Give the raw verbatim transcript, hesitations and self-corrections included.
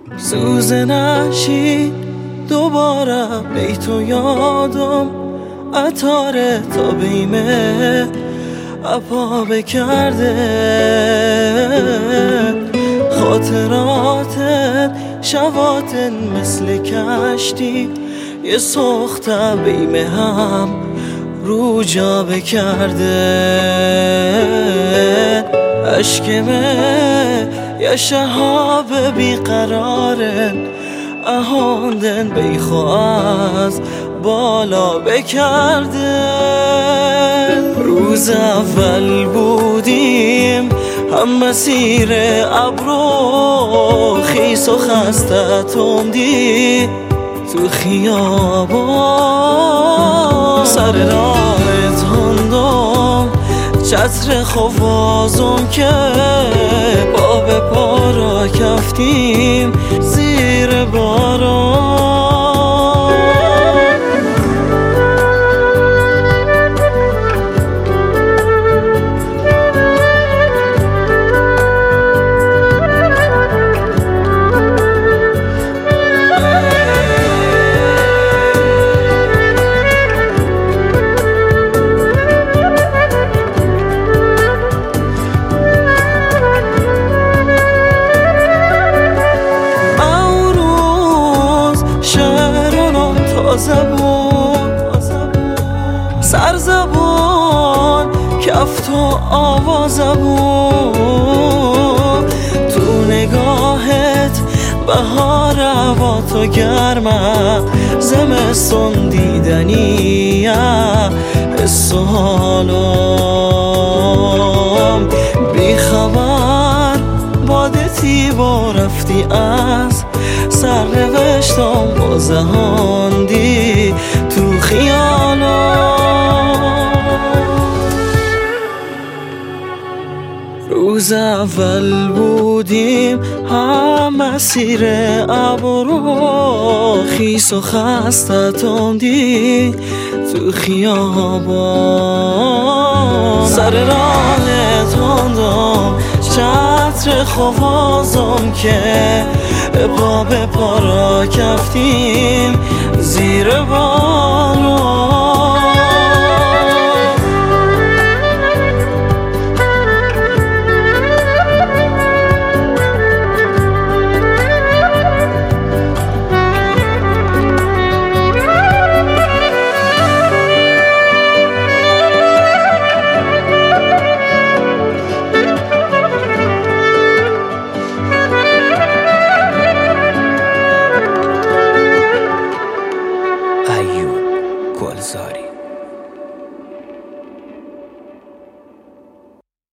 سوز نشین دوباره بیتو یادم عطاره تا بیمه اپا بکرده خاطراتت شواتن مثل کشتی یه سخته بیمه هم رو جا بکرده اشکمه یه شهاب بیقرارن اهاندن بیخوا از بالا بکرده روز اول بودیم هم مسیر ابرو خیس و خسته تندی تو خیابان سر راه تندم چتر خوازم که پا به پا را کفتیم زیر باران زبون سر زبون کفت و آواز زبون تو نگاهت بهار هوا تو گرمه زمستون دیدنیه حس و حالم بی خبر بادتی با رفتی از سر روشتم با زهاندی تو خیالم روز اول بودیم هم مسیر ابرو خیس و خسته تندی تو خیابان سر راه تندم چتر خوازم که پا به پا را کفتیم زیر باران